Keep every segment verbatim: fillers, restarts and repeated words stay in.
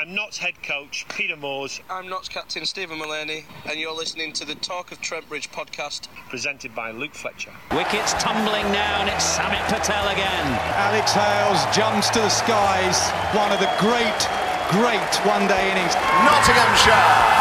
I'm Notts head coach Peter Moores. I'm Notts captain Stephen Mullaney, and you're listening to the Talk of Trent Bridge podcast, presented by Luke Fletcher. Wickets tumbling now, and it's Samit Patel again. Alex Hales jumps to the skies. One of the great, great one-day innings. Nottinghamshire.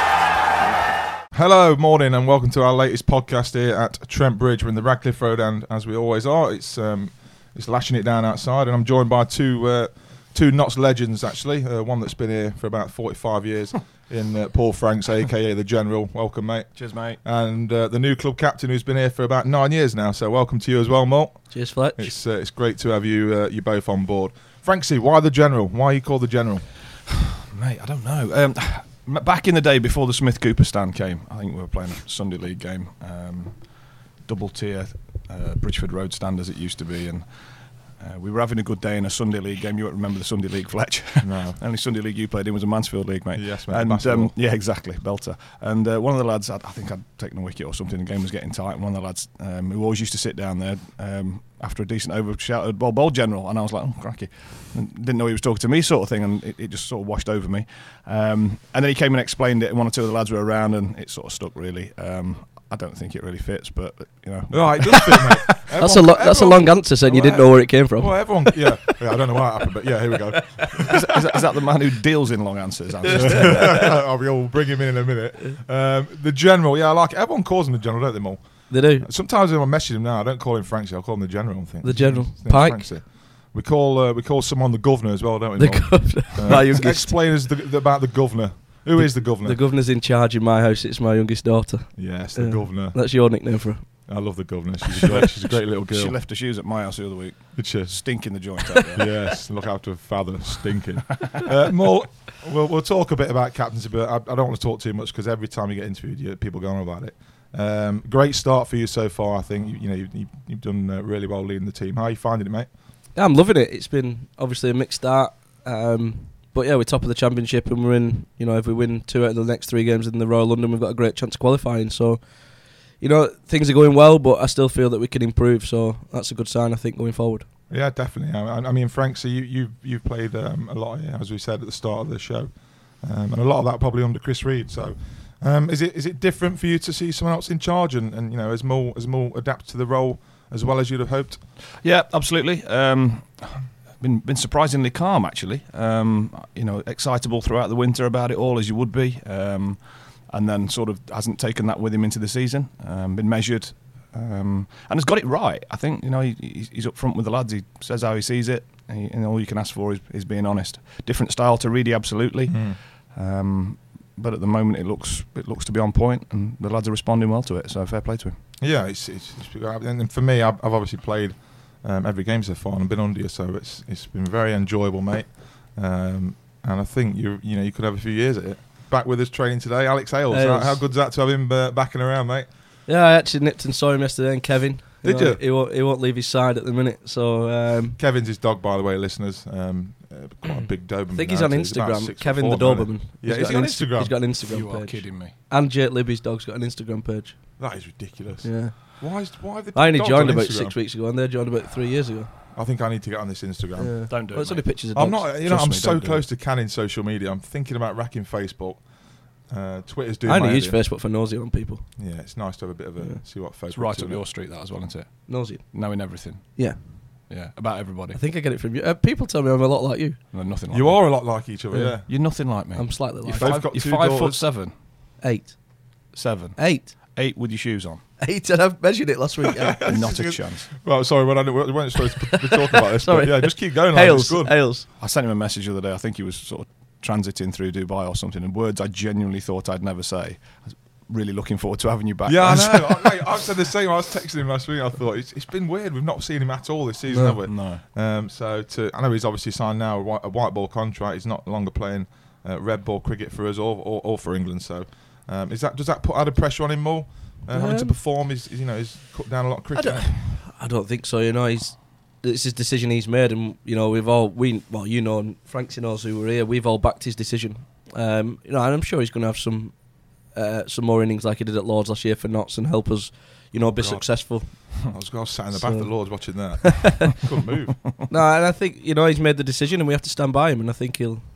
Hello, morning, and welcome to our latest podcast here at Trent Bridge. We're in the Radcliffe Road, and as we always are, it's um, it's lashing it down outside, and I'm joined by two uh, two Notts legends, actually. Uh, one that's been here for about forty-five years, in uh, Paul Franks, aka the General. Welcome, mate. Cheers, mate. And uh, the new club captain, who's been here for about nine years now. So welcome to you as well, Malt. Cheers, Fletch. It's uh, it's great to have you uh, you both on board. Franksy, why the General? Why are you called the General? Mate, I don't know. Um, Back in the day, before the Smith Cooper stand came, I think we were playing a Sunday League game, um, double tier, uh, Bridgeford Road stand as it used to be, and uh, we were having a good day in a Sunday League game. You won't remember the Sunday League, Fletch. No. The only Sunday League you played in was a Mansfield League, mate. Yes, mate. And um, yeah, exactly, belter. And uh, one of the lads, I think I'd taken a wicket or something. The game was getting tight, and one of the lads um, who always used to sit down there um, after a decent over shouted, "Ball, ball, General!" And I was like, "Oh, cracky!" And didn't know he was talking to me, sort of thing, and it, it just sort of washed over me. Um, and then he came and explained it, and one or two of the lads were around, and it sort of stuck. Really, um, I don't think it really fits, but you know, No, it does fit, mate. Everyone, that's a lo- that's a long answer, saying you didn't know where it came from. Well, everyone, yeah, yeah, I don't know why it happened, but yeah, here we go. is, that, is, that, is that the man who deals in long answers? answers? I'll be all bring him in in a minute. Um, the General, yeah, I like it. Everyone calls him the General, don't they, Mo? They do. Sometimes when I message him now, I don't call him Franksy, I'll call him the General. I think The General. His name's Pike. Franksy. We call uh, we call someone the Governor as well, don't we? The Mo? governor. Uh, My youngest. explain us the, the, about the Governor. Who the, is the Governor? The Governor's in charge in my house. It's my youngest daughter. Yes, the Uh, Governor. That's your nickname for her. I love the Governor. She's a great, she's a great little girl. She left her shoes at my house the other week. Did she? Stinking the joint out there. Yes, look after her father, stinking. uh, Mo, we'll, we'll talk a bit about captaincy, but I, I don't want to talk too much because every time you get interviewed, you, people go on about it. Um, great start for you so far, I think. You, you know, you, you've done uh, really well leading the team. How are you finding it, mate? Yeah, I'm loving it. It's been obviously a mixed start, um, but yeah, we're top of the championship, and we're in. You know, if we win two out of the next three games in the Royal London, we've got a great chance of qualifying. So, you know, things are going well, but I still feel that we can improve. So that's a good sign, I think, going forward. Yeah, definitely. I, I mean, Frank, so you, you've you've played um, a lot here, as we said at the start of the show, um, and a lot of that probably under Chris Reed. So, um, is it is it different for you to see someone else in charge, and, and you know, as Mo as Mo adapts to the role as well as you'd have hoped? Yeah, absolutely. Um, been been surprisingly calm, actually. Um, you know, excitable throughout the winter about it all, as you would be, um, and then sort of hasn't taken that with him into the season. Um, been measured. Um, and has got it right. I think, you know, he, he's up front with the lads. He says how he sees it, he, and all you can ask for is, is being honest. Different style to Reedy, absolutely. Mm. Um, but at the moment, it looks it looks to be on point, and the lads are responding well to it. So fair play to him. Yeah, it's, it's, it's and for me, I've, I've obviously played um, every game so far, and I've been under you, so it's it's been very enjoyable, mate. Um, and I think you you know you could have a few years at it. Back with us training today, Alex Hales. Hales. How, how good's that to have him uh, backing around, mate? Yeah, I actually nipped and saw him yesterday, and Kevin. Did know, you? He won't, he won't leave his side at the minute. So um, Kevin's his dog, by the way, listeners. Um, uh, quite a big Doberman. I think he's on Instagram. Kevin the Doberman. Yeah, he's is he on Insta- Instagram? He's got an Instagram You page. are kidding me. And Jake Libby's dog's got an Instagram page. That is ridiculous. Yeah. Why? Is, why have the I only dogs joined on about Instagram? six weeks ago, and they joined about three years ago. I think I need to get on this Instagram. Yeah. Don't do well, it, it's only mate. pictures of dogs. I'm not. You know, Trust I'm me, so don't do close it. to canning social media. I'm thinking about racking Facebook. Uh, Twitter's doing. I only my use head in. Facebook for nosy on people. Yeah, it's nice to have a bit of a Yeah. see what Facebook. It's right do. up your street, that as well, isn't it? Nosy. Knowing everything. Yeah. Yeah, about everybody. I think I get it from you. Uh, people tell me I'm a lot like you. No, nothing like You me. are a lot like each other. Yeah. Yeah. You're nothing like me. I'm slightly You're like Both five, got you're two five foot daughters. seven. eight. Seven. Eight. Eight with your shoes on. Eight, and I've measured it last week. Yeah. Not a chance. Well, sorry, when I, we weren't supposed to be talking about this. Sorry. But yeah, just keep going. Like, Hales. it's good. Hales. I sent him a message the other day. I think he was sort of transiting through Dubai or something, and words I genuinely thought I'd never say. I was really looking forward to having you back. Yeah, I lads. know. I, mate, I've said the same. I was texting him last week. I thought it's, it's been weird. We've not seen him at all this season, No. have we? No. Um, so to, I know he's obviously signed now a white, a white ball contract. He's not longer playing uh, red ball cricket for us or, or, or for England. So um, is that does that put added pressure on him more? Uh, having to Um, perform, is you know, he's cut down a lot of I cricket. don't, I don't think so. You know, he's it's his decision he's made, and you know we've all we well you know and Frank knows who were here. We've all backed his decision. Um, you know, and I'm sure he's going to have some uh, some more innings like he did at Lords last year for Notts and help us, you know, be God. successful. I was, I was sat in the So- back of the Lords watching that. Couldn't move. No, and I think you know he's made the decision, and we have to stand by him. And I think he'll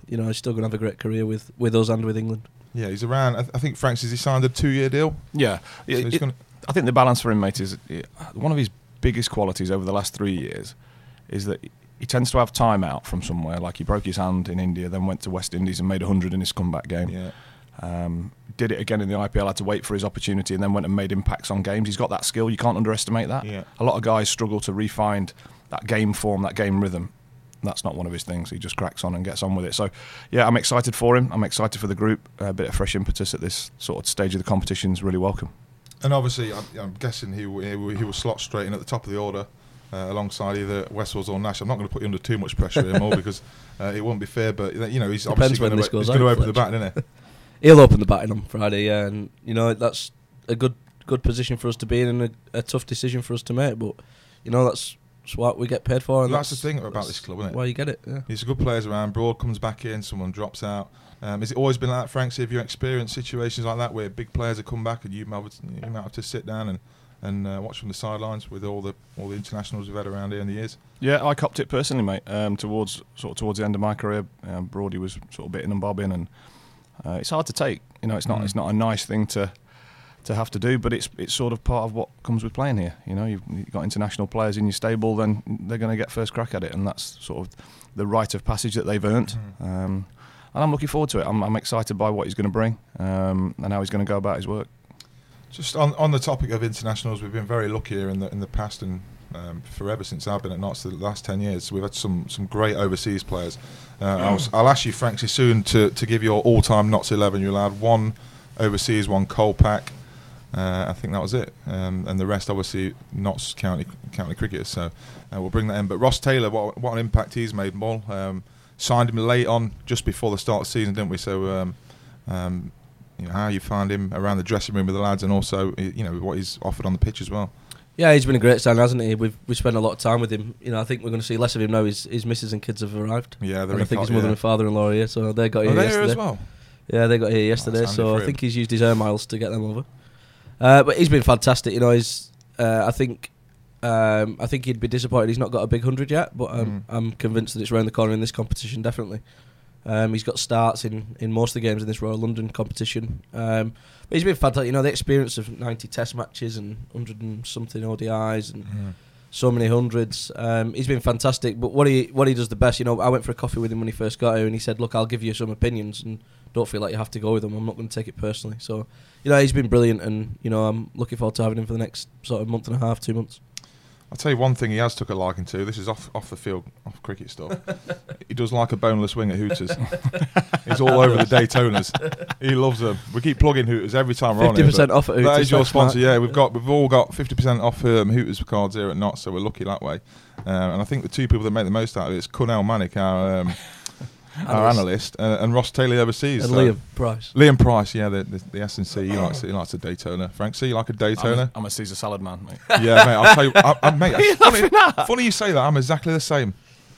you know, he's still going to have a great career with, with us and with England. Yeah, he's around. I, th- I think Franks, has he signed a two-year deal? Yeah. So It- he's it- gonna- I think the balance for him, mate, is uh, one of his biggest qualities over the last three years is that he tends to have time out from somewhere. Like he broke his hand in India, then went to West Indies and made one hundred in his comeback game. Yeah. Um, did it again in the I P L, had to wait for his opportunity, and then went and made impacts on games. He's got that skill. You can't underestimate that. Yeah. A lot of guys struggle to re-find that game form, that game rhythm. That's not one of his things. He just cracks on and gets on with it. So, yeah, I'm excited for him. I'm excited for the group. A bit of fresh impetus at this sort of stage of the competition is really welcome. And obviously, I'm, I'm guessing he will, he will he will slot straight in at the top of the order uh, alongside either Wessels or Nash. I'm not going to put you under too much pressure here, more because uh, it won't be fair. But you know, he's Depends obviously when going this to goes he's going to out, open the Fletcher. batting, isn't he? He'll open the batting on Friday, yeah, and you know that's a good good position for us to be in and a, a tough decision for us to make. But you know that's, that's what we get paid for. And That's that's, the thing about that's this club, isn't it? Why you get it? Yeah. He's a good players around. Broad comes back in, someone drops out. Um, has it always been like that, Frank? Have you experienced situations like that where big players have come back and you might have, you might have to sit down and, and uh, watch from the sidelines with all the all the internationals we've had around here in the years? Yeah, I copped it personally, mate. Um, towards sort of towards the end of my career, um, Brody was sort of bitting and bobbing, and uh, it's hard to take. You know, it's not Mm. it's not a nice thing to to have to do, but it's it's sort of part of what comes with playing here. You know, you've, you've got international players in your stable, then they're going to get first crack at it, and that's sort of the rite of passage that they've earned. Mm. Um, and I'm looking forward to it. I'm, I'm excited by what he's going to bring um, and how he's going to go about his work. Just on, on the topic of internationals, we've been very lucky here in the in the past and um, forever since I've been at Notts, the last ten years. So we've had some, some great overseas players. Uh, I'll, I'll ask you, Frank, soon to, to give your all-time Notts eleven. You're allowed one overseas, one Kolpak. Uh, I think that was it, um, and the rest obviously Notts county county cricketers. So uh, we'll bring that in. But Ross Taylor, what what an impact he's made, Mull. Um, signed him late on, just before the start of the season, didn't we? So um, um, you know, how you find him around the dressing room with the lads, and also you know what he's offered on the pitch as well. Yeah, he's been a great signing, hasn't he? We've we spent a lot of time with him. You know, I think we're going to see less of him now. His his missus and kids have arrived. Yeah, they're and I in think his co- mother yeah. and father-in-law are here, so they got Oh, here they're yesterday here as well. Yeah, they got here yesterday, handy so for I him. think he's used his air miles to get them over. Uh, but he's been fantastic. You know, he's. Uh, I think. Um, I think he'd be disappointed he's not got a big hundred yet, but um, Mm. I'm convinced that it's round the corner in this competition. Definitely. Um, he's got starts in, in most of the games in this Royal London competition. Um, but he's been fantastic. You know, the experience of ninety Test matches and hundred and something O D Is and Mm. so many hundreds. Um, he's been fantastic. But what he what he does the best, you know, I went for a coffee with him when he first got here, and he said, "Look, I'll give you some opinions, and don't feel like you have to go with them. I'm not going to take it personally." So, you know, he's been brilliant, and you know, I'm looking forward to having him for the next sort of month and a half, two months. I'll tell you one thing he has took a liking to. This is off off the field, off cricket stuff. He does like a boneless wing at Hooters. He's all over the Daytonas. He loves them. We keep plugging Hooters every time we're on Fifty here. percent but off at That Hooters. is your thanks, sponsor. Mark. Yeah, we've got we've all got fifty percent off um, Hooters cards here at Notts, so we're lucky that way. Um, and I think the two people that make the most out of it is Cornell Manick, our um, our analyst, uh, and Ross Taylor overseas. And so- Liam Price. Liam Price, yeah, the the, the S and C. He likes he likes a Daytona. Frank, see, you like a I'm Daytona? a, I'm a Caesar salad man, mate. Yeah, mate. I'll tell you, I, I, mate. It's funny, funny you say that. I'm exactly the same.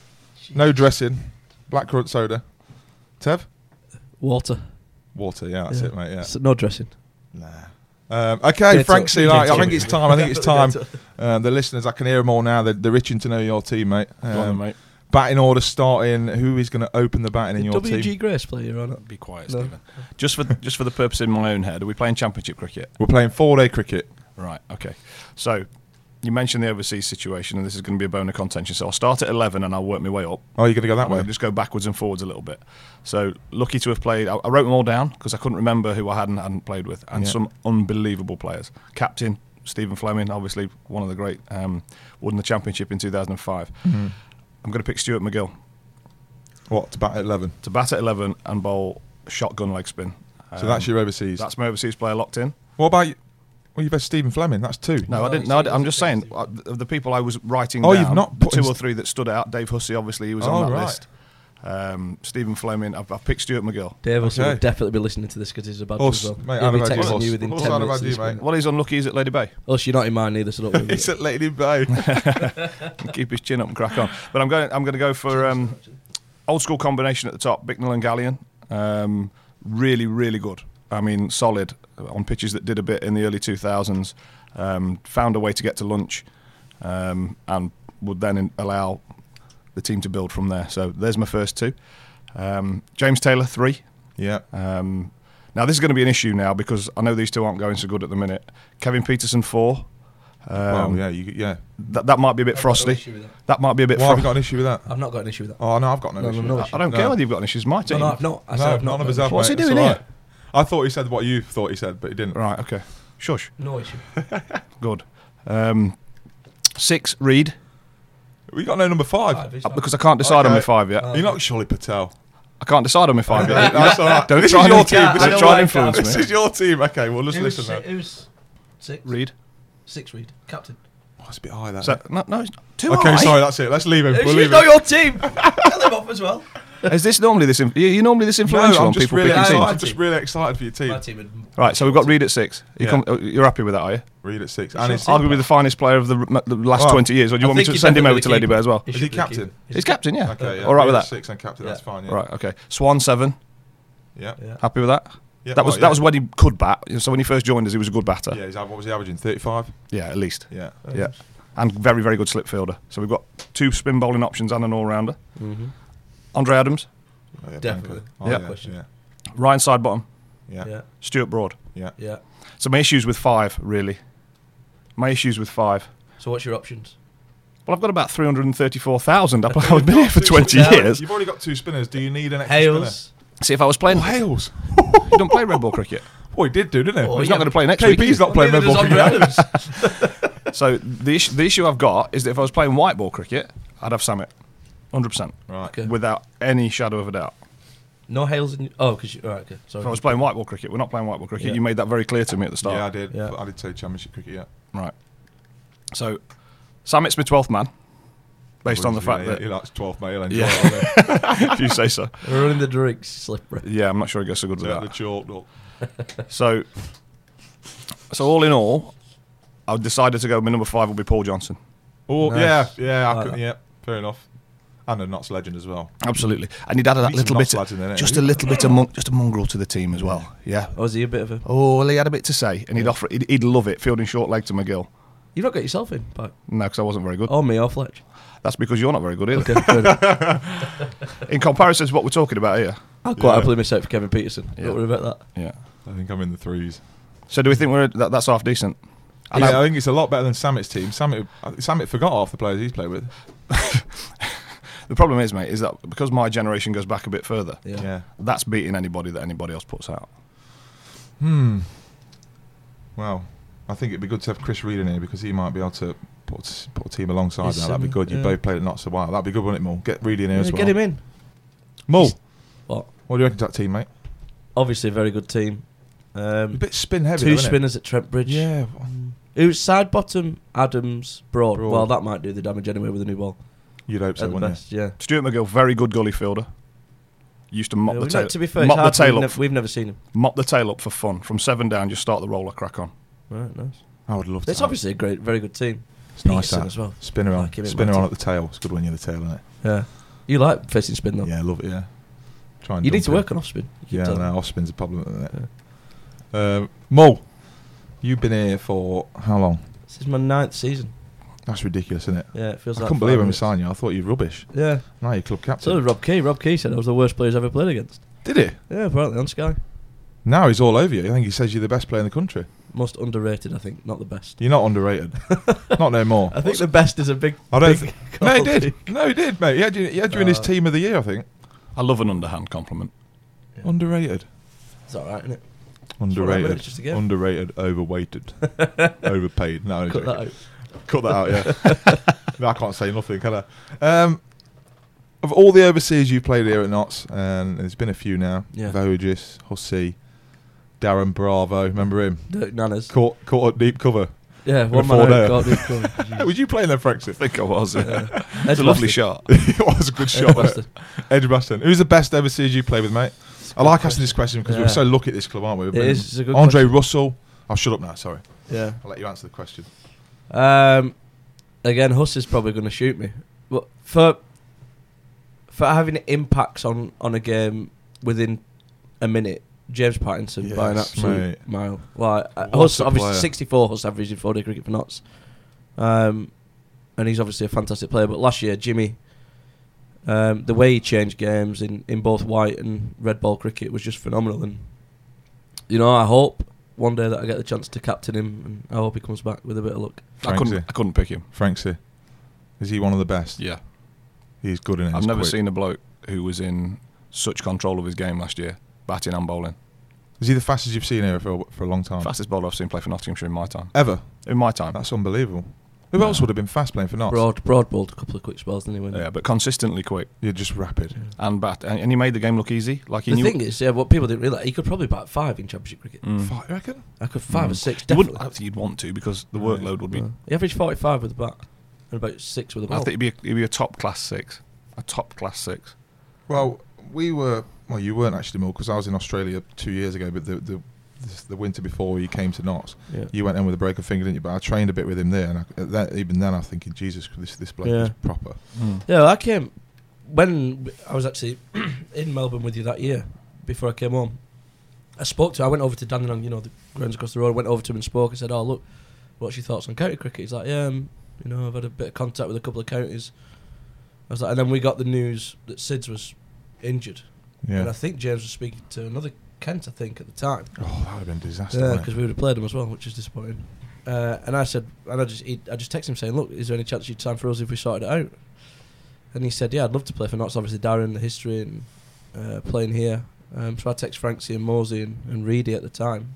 No dressing, blackcurrant soda. Tev, Water. water. Yeah, that's Yeah. it, mate. Yeah. So no dressing. Nah. Um, okay, Get Frank to- C. get Like, to I think it. it's time. I think it's time. Get Um, the listeners, I can hear them all now. They're, they're itching to know your team, mate. Go on then, Um, mate. batting order starting. Who is going to open the batting in Did your W G team? Grace play here or not? Be quiet, No. Stephen. Just for just for the purpose in my own head, are we playing Championship cricket? We're playing four-day cricket. Right, okay. So, you mentioned the overseas situation, and this is going to be a bone of contention. So, I'll start at eleven and I'll work my way up. Oh, you're going to go that I'm way? going to just go backwards and forwards a little bit. So, lucky to have played. I, I wrote them all down because I couldn't remember who I hadn't hadn't played with, and Yeah. some unbelievable players. Captain Stephen Fleming, obviously one of the great, um, won the championship in two thousand five. Mm-hmm. I'm going to pick Stuart McGill What, to bat at eleven? to bat at eleven and bowl shotgun leg spin. So that's Um, your overseas. That's my overseas player locked in. What about you? Well, you've had Stephen Fleming. That's two. No, I didn't. No, I didn't- I'm just saying uh, of the people I was writing. Oh, down, you've not the put two in or st- three that stood out. Dave Hussey, obviously, he was Oh, on that right. list. Um, Stephen Fleming. I've, I've picked Stuart McGill. Dave will Okay. definitely be listening to this because he's about Us, to as well. mate, He'll I'd be have had you, texting Us. you within Us, ten I'd have minutes. had of you, this mate. one. Well, he's unlucky. He's at Lady Bay. Us, you're not in mine either, so don't worry. He's at Lady Bay. Keep his chin up and crack on. But I'm going. I'm going to go for um, old school combination at the top. Bicknell and Gallion. Um, really, really good. I mean, solid on pitches that did a bit in the early two thousands. Um, found a way to get to lunch, um, and would then in, allow the team to build from there. So there's my first two. Um, James Taylor, three. Yeah. Um, now, this is going to be an issue now because I know these two aren't going so good at the minute. Kevin Peterson, four. Um, well, yeah, you, yeah. That, that might be a bit I've got no frosty. issue with that. That might be a bit Why have you frosty. got an issue with that? I've not got an issue with that. Oh, no, I've got no, No, issue. no, no with issue. I don't No. care whether you've got an issue. It's my No, team. no, I've not. I that. said No, I've not none of got us an have, issue. What's mate. he It's doing all here? right. I thought he said what you thought he said, but he didn't. Right, okay. Shush. No issue. Good. Um, six, Reed. We got no number five. Five, it's Uh, fine. because I can't decide on Okay. my five yet. Oh. You're not Shirley Patel. I can't decide on my five yet. That's all right. Don't This try is and- your team. Yeah, This I is know try why and I influence can't. This me. is your team. Okay, well, just Who's listen si- then. Who's six? Reed. Six Reed. Captain. Oh, it's a bit high, that. So, no, no, it's too okay, high. sorry, that's it. Let's leave him. We'll She's leave not him. your team. Tell him off as well. Is this normally this? Inf- you- you're normally this No, influential I'm on just people really picking excited. teams. I'm just really excited for your team. My team would. Right, so we've got Reed at six. You Yeah. come, uh, you're happy with that, are you? Read at six. Sure. And is, Team. Arguably the finest player of the, r- the last Well, twenty years, or do you I want me think to he's send him definitely over to the Lady Bear keeper. as well? is should he be captain? keeper. He's captain, yeah. Okay, yeah. All right with Read at that? Six and captain. That's Yeah. fine. Yeah. Right, okay. Swan, seven. Yeah. Yeah. Happy with that? Yeah, That was well, that yeah. was when he could bat. So when he first joined us, he was a good batter. Yeah. He's, what was he averaging? thirty-five. Yeah, at least. Yeah. Yeah, and very very good slip fielder. So we've got two spin bowling options and an all rounder. Mm-hmm. Andre Adams, Oh, yeah, Definitely. Banker. Oh, Yeah. yeah. Question. Yeah. Ryan Sidebottom, Yeah. Yeah. Stuart Broad. Yeah. Yeah. So my issues with five really. My issues with five. So what's your options? Well, I've got about three hundred and thirty-four thousand. I've I've been here for twenty Yeah. years. You've already got two spinners. Do you need an extra Hales. See, if I was playing, spinner? Oh, Hales. you don't play red ball cricket. Well, he did do, didn't he? Oh, He's yeah. not going to play next K week. P's is he? not playing red Neither ball does cricket. Andre Adams. So the issue, the issue I've got is that if I was playing white ball cricket, I'd have Samit, hundred percent, Right. Okay. without any shadow of a doubt. No Hales in. Oh, because you. All right. Okay. Sorry. If I was playing white ball cricket, we're not playing white ball cricket. Yeah. You made that very clear to me at the start. Yeah, I did. Yeah. I did say championship cricket. Yeah. Right. So, Samit's my twelfth man, based on the fact yeah, that he likes twelfth male. And Yeah. yeah. if you say so. We're running the drinks slippery. Yeah, I'm not sure he gets so good with Yeah, the that. chalk. Look. So, so all in all, I decided to go. My number five will be Paul Johnson. Oh Nice. yeah, yeah, I Like could, that. yeah. Fair enough. And a Notts legend as well. Absolutely, and he'd added that He's little a bit, Notts lad in there, just isn't a he? little bit of mon- just a mongrel to the team as well. Yeah. Oh, is he a bit of a? Oh, well, he had a bit to say, and he'd offer. He'd, he'd love it, fielding short leg to McGill. You've not got yourself in, Pat. No, because I wasn't very good. Or me or Fletch. That's because you're not very good either. Okay. fair enough. In comparison to what we're talking about here. I'll quite Yeah. happily miss out for Kevin Peterson. Yeah. Don't worry about that. Yeah. I think I'm in the threes. So do we think we're that, that's half decent? I yeah, know- I think it's a lot better than Samit's team. Samit, Samit forgot half the players he's played with. The problem is, mate, is that because my generation goes back a bit further, Yeah. Yeah. that's beating anybody that anybody else puts out. Hmm. Well, I think it'd be good to have Chris Reed in here because he might be able to put, put a team alongside He's now. That'd be similar, good. You yeah. both played it not so well. That'd be good, wouldn't it, Mull? Get Reed in here Yeah, as well. get him in. Mull, What? what do you reckon to that team, mate? Obviously, a very good team. A Um, bit spin heavy, two though, isn't spinners at Trent Bridge. It? Yeah. Who's side bottom? Adams, Broad. Broad. Well, that might do the damage anyway with a new ball. You'd hope so, At the wouldn't best, yeah. Stuart McGill, very good gully fielder. Used to mop Yeah, the we've tail, not- to be fair, it's mop the hard, tail we've, up, nev- we've never seen him. mop the tail up for fun. From seven down, just start the roller, crack on. Right, nice. you? I would love to. It's have- obviously a great, very good team. It's nice Peterson that. as well. Spinner on, Like him in spinner my on team. at the tail. It's good when you're the tail, isn't it? Yeah. You like facing spin though. Yeah, I love it. Yeah. Try and You need dunk to it. work on off spin. You keep Yeah, telling no, me. off spin's a problem, isn't it? Um, Mull, you've been here for how long? This is my ninth season. That's ridiculous, isn't it? Yeah, it feels I like couldn't believe five when we minutes. signed you. I thought you were rubbish. Yeah. Now you're club So captain. did Rob Key. Rob Key said I was the worst player he's ever played against. Did he? Yeah, apparently on Sky. Now he's all over you. I think he says you're the best player in the country. Most underrated, I think, not the best. You're not underrated. Not no more. I think the best is a big. I don't. big Think, no, he call. did. No, he did, mate. He had you, he had you in his Uh, team of the year, I think. I love an underhand compliment. Yeah. Underrated. It's all right, isn't it? Underrated. minutes just to go. Underrated. Overweighted. Overpaid. No, I'm Cut that joking. out. Cut that out, yeah. No, I can't say nothing, can I? Um, of all the overseas you've played here at Notts, and there's been a few now. Yeah. Vogis, Hussey, Darren Bravo. Remember him? Dirk Nanners. Caught, caught up deep cover. Yeah, one Before man there. out. got it, got it. Jeez. Was you playing there, Brexit? I think I was. Yeah. It's a lovely shot. It was a good shot. wasn't it? Edgbaston. Who's the best overseas you played with, mate? I like asking this question because Yeah. we're so lucky at this club, aren't we? We've It been- is, it's a good Andre question. Russell. I'll shut up now. Sorry. Yeah. I'll let you answer the question. Um, again, Huss is probably going to shoot me. But for for having impacts on, on a game within a minute, James Pattinson by an Yes, absolute mate. mile. Well, I- What Huss a obviously player. sixty-four Huss average in four-day cricket for Notts, um, and he's obviously a fantastic player. But last year, Jimmy Um, the way he changed games in, in both white and red ball cricket was just phenomenal. And you know, I hope one day that I get the chance to captain him, and I hope he comes back with a bit of luck. I couldn't, I couldn't pick him. Franksy, is he one of the best? Yeah, he's good in it. I've He's never quick. seen a bloke who was in such control of his game last year, batting and bowling. Is he the fastest you've seen here for for a long time? Fastest bowler I've seen play for Nottinghamshire in my time. Ever? In my time. That's unbelievable. Who No. else would have been fast playing for Notts? Broad, broad bowled a couple of quick spells, didn't he? When Yeah, but consistently quick You're just rapid. and bat, and, and he made the game look easy. Like he the knew. thing is, yeah, what people didn't realise, he could probably bat five in Championship cricket. Mm. Five, you reckon? I could five Mm. or six, You definitely. wouldn't, I don't think you'd want to because the workload would be. Yeah. He averaged forty-five with the bat and about six with the I ball. think he'd be a, he'd be a top class six, a top class six. Well, we were. Well, you weren't actually more because I was in Australia two years ago. But the the, the, the winter before you came to Notts, Yeah. you went in with a break of finger, didn't you? But I trained a bit with him there, and I, at that, even then, I was thinking, Jesus, this this bloke Yeah. is proper. Yeah, I came when I was actually in Melbourne with you that year before I came home. I spoke to. I went over to Dandenong, you know, the grounds across the road. I went over to him and spoke. I said, "Oh, look, what's your thoughts on county cricket?" He's like, "Yeah, um, you know, I've had a bit of contact with a couple of counties." I was like, and then we got the news that Sids was injured, and I Yeah. think James was speaking to another Kent, I think, at the time. Oh, that would have been a disaster. Yeah, wouldn't because it? we would have played him as well, which is disappointing. Uh, and I said, and I just, he, I just texted him saying, "Look, is there any chance you'd sign for us if we sorted it out?" And he said, "Yeah, I'd love to play for Notts. Obviously, Darren, the history and uh, playing here." Um, so I texted Franksy and Mosey and, and Reedy at the time,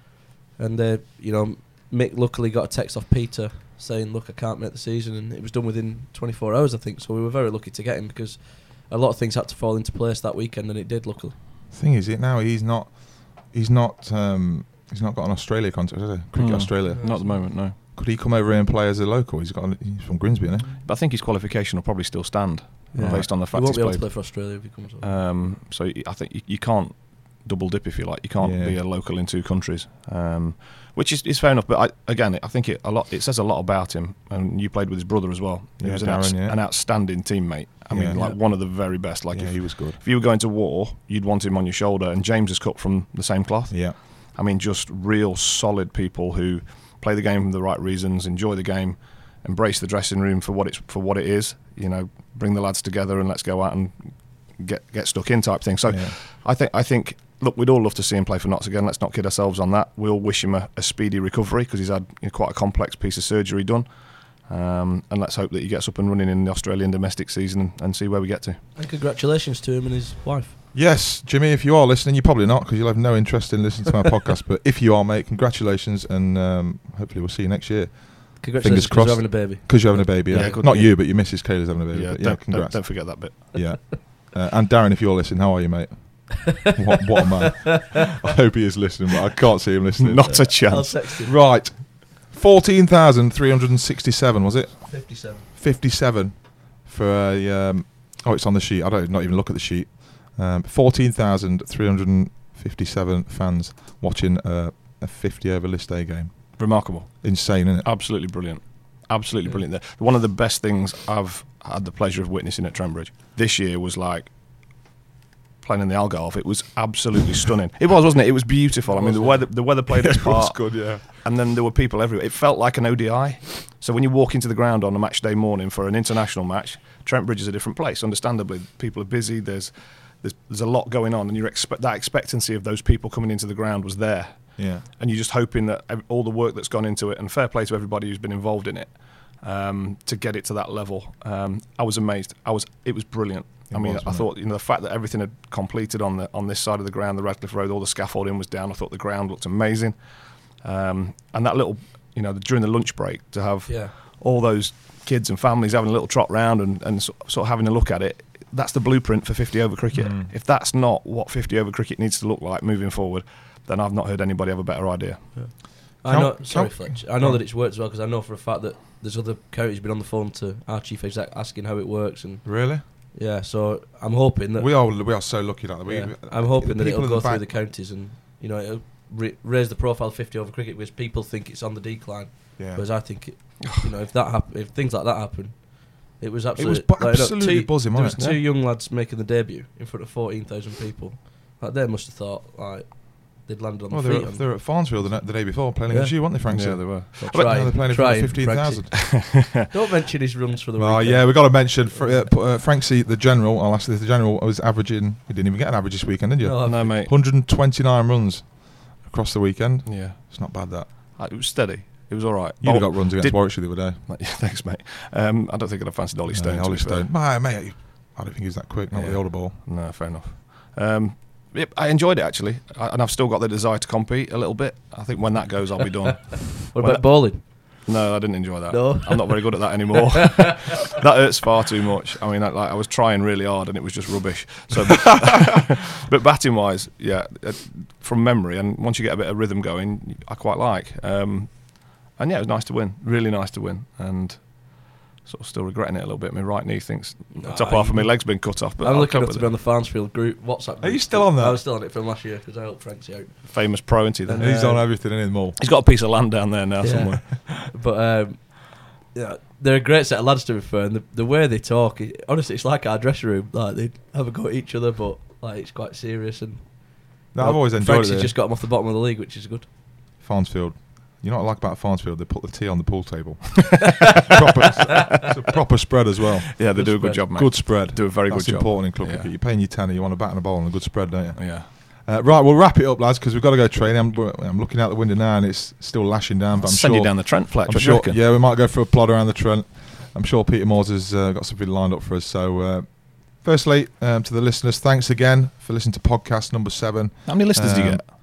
and they, you know, Mick luckily got a text off Peter saying, "Look, I can't make the season," and it was done within twenty-four hours, I think. So we were very lucky to get him because a lot of things had to fall into place that weekend, and it did. Luckily, Thing is, it now he's not. He's not. Um, he's not got an Australia contract, has he? Cricket Mm. Australia. Not at the moment, no. Could he come over here and play as a local? He's got. He's from Grimsby, isn't he? But I think his qualification will probably still stand Yeah. based on the he fact won't he's be able to played. play for Australia if he comes over. Um, so y- I think you, you can't double dip if you like. You can't Yeah. be a local in two countries, um, which is, is fair enough. But I, again, I think it a lot. It says a lot about him. And you played with his brother as well. He Yeah, was an, Darren, outs- yeah. an outstanding teammate. I Yeah. mean, like Yeah. one of the very best. Like yeah, if, he was good. if you were going to war, you'd want him on your shoulder. And James is cut from the same cloth. Yeah. I mean, just real solid people who play the game for the right reasons, enjoy the game, embrace the dressing room for what it's for what it is. You know, bring the lads together and let's go out and get get stuck in type thing. So, Yeah. I think I think look, we'd all love to see him play for Notts again. Let's not kid ourselves on that. We all wish him a, a speedy recovery because he's had you know, quite a complex piece of surgery done. Um, and let's hope that he gets up and running in the Australian domestic season and, and see where we get to. And congratulations to him and his wife. Yes, Jimmy, if you are listening, you're probably not because you'll have no interest in listening to my podcast. But if you are, mate, congratulations, and um, hopefully we'll see you next year. Congratulations, 'cause crossed. you're having a baby. Because you're having a baby, yeah. Yeah, good. Not you, but your missus Kayla's having a baby. Yeah, but yeah, don't, don't, congrats. don't forget that bit. Yeah. Uh, and Darren, if you're listening, how are you, mate? what, what a man. I hope he is listening, but I can't see him listening. Not a I'll chance. text him. Right. fourteen thousand three hundred sixty-seven, was it? fifty-seven. fifty-seven for a... Um, oh, it's on the sheet. I don't not even look at the sheet. Um, fourteen thousand three hundred fifty-seven fans watching uh, a fifty over list A game. Remarkable. Insane, isn't it? Absolutely brilliant. Absolutely brilliant. The- One of the best things I've had the pleasure of witnessing at Trent Bridge this year was like playing in the Algarve. It was absolutely stunning. It was, wasn't it? It was beautiful. I mean, the weather, the weather played its It was part. good, yeah. And then there were people everywhere. It felt like an O D I. So when you walk into the ground on a match day morning for an international match, Trent Bridge is a different place. Understandably, people are busy. There's there's, there's a lot going on, and you expect that expectancy of those people coming into the ground was there. Yeah. And you're just hoping that ev- all the work that's gone into it, and fair play to everybody who's been involved in it, um, to get it to that level. Um, I was amazed. I was. It was brilliant. It I mean, was, I wasn't thought you know the fact that everything had completed on the on this side of the ground, the Radcliffe Road, all the scaffolding was down. I thought the ground looked amazing, um, and that little, you know, the, during the lunch break to have Yeah. all those kids and families having a little trot round and, and so, sort of having a look at it. That's the blueprint for fifty over cricket. Mm. If that's not what fifty over cricket needs to look like moving forward, then I've not heard anybody have a better idea. I Count- know. Sorry, count- Fletch. I know that it's worked as well because I know for a fact that there's other counties been on the phone to our chief exec asking how it works, and Really? yeah. So I'm hoping that We are we are so lucky that we. yeah, I'm hoping that people it'll in go the through back- the counties and you know it'll ra- raise the profile of fifty over cricket because people think it's on the decline. Yeah. Whereas I think, it, you know, if that happen, if things like that happen, it was It absolutely. was bu- like, look, absolutely two, buzzing, There was wasn't it? two young lads making the debut in front of fourteen thousand people. Like they must have thought, like, they'd landed on Well, the they feet. were, on- they were at Farnsfield the, the day before playing Yeah. against you, weren't they, Frank? Yeah, they were. Well, But trying- now they're playing trying, for fifteen thousand. Franksy. Don't mention his runs for the Well, weekend. yeah, we've got to mention Fr- uh, p- uh, Franksy, the general. I'll ask you, the general was averaging. He didn't even get an average this weekend, did you? No, No, mate. one hundred twenty-nine runs across the weekend. Yeah, It's not bad, that. Uh, it was steady. It was all right. You'd have Oh, got runs against did- Warwickshire the other day. Yeah, thanks, mate. Um, I don't think I'd have fancied Ollie Stone. No, to Ollie be fair. Stone. My, mate, I don't think he's that quick, not with Yeah. the older ball. No, fair enough. Um, yep, I enjoyed it actually, I, and I've still got the desire to compete a little bit. I think when that goes, I'll be done. What Well, about bowling? No, I didn't enjoy that. No? I'm not very good at that anymore. That hurts far too much. I mean, I, like, I was trying really hard, and it was just rubbish. So, but, but batting wise, yeah, uh, from memory, and once you get a bit of rhythm going, I quite like. Um, and yeah, it was nice to win. Really nice to win, and sort of still regretting it a little bit. My right knee thinks the top half of my leg's been cut off. But I'm I'll looking cope up with to be it. on the Farnsfield group WhatsApp group. you still on that? I was still on it from last year because I helped Franksy out. Famous pro, isn't he? Then He's on everything in the mall. he's got a piece of land down there now Yeah. somewhere. But um, yeah, they're a great set of lads, to be fair, and the, the way they talk, it, honestly, it's like our dressing room. Like they have a go at each other, but like it's quite serious. And No, I've always enjoyed Franksy it. just got them off the bottom of the league, which is good. Farnsfield. You know what I like about Farnsfield? They put the tea on the pool table. proper, it's a proper spread as well. Yeah, they Good do a good spread. job, mate. Good spread. Do a very That's good job. important in club Yeah. cricket. You're paying your tenner, you want a bat and a ball and a good spread, don't you? Yeah. Uh, right, we'll wrap it up, lads, because we've got to go training. I'm, I'm looking out the window now and it's still lashing down. But I'm Send sure, you down the Trent, Fletch. I'm what do you sure, reckon? yeah, we might go for a plod around the Trent. I'm sure Peter Moores has uh, got something lined up for us. So, uh, firstly, um, to the listeners, thanks again for listening to podcast number seven. How many listeners do you Um, get?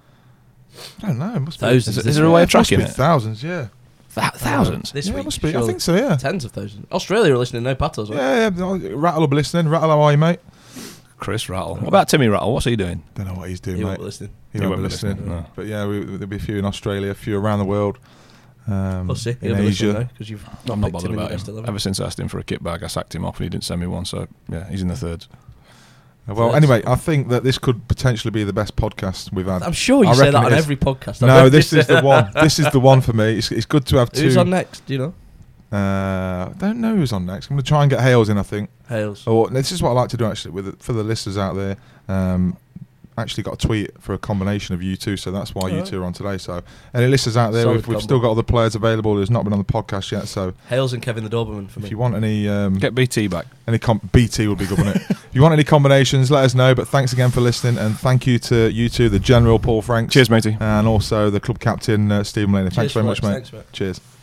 I don't know. It must Thousands. Be, Is, is there a way of must tracking be it? Thousands, yeah. Th- thousands. This yeah, it week, must be. I surely. think so, yeah. Tens of thousands. Australia are listening, no patos. right? Yeah, yeah. Rattle will be listening. Rattle, how are you, mate? Chris Rattle. What about Timmy Rattle? What's he doing? Don't know what he's doing, He mate. won't be listening. He, won't, be listening. no. But yeah, we, there'll be a few in Australia, a few around the world. Um, We'll see. in He'll be listening Asia. because you've I'm not picked bothered him in about the him. best eleven. Ever since I asked him for a kit bag, I sacked him off and he didn't send me one. So yeah, he's in the thirds. Uh, Well, Thirds. anyway, I think that this could potentially be the best podcast we've had. I'm sure you I say reckon that on it is. every podcast. I've No, heard this you is say the one. that. This is the one for me. It's, it's good to have two. Who's on next? Do you know? Uh, I don't know who's on next. I'm going to try and get Hales in, I think. Hales. Or this is what I like to do actually with for the listeners out there. Um, actually got a tweet for a combination of you two, so that's why you Alright. two are on today. So any listeners out there, Solid we've, we've combo. still got other players available who's not been on the podcast yet. So Hales and Kevin the Doberman for if me. you want any um, Get B T back. any com- B T would be good, wouldn't it? If you want any combinations, let us know. But thanks again for listening, and thank you to you two, the General Paul Franks, Cheers, matey. and also the club captain uh, Stephen Laney. Thanks Cheers, very much, Flex. mate. Thanks, mate. Cheers.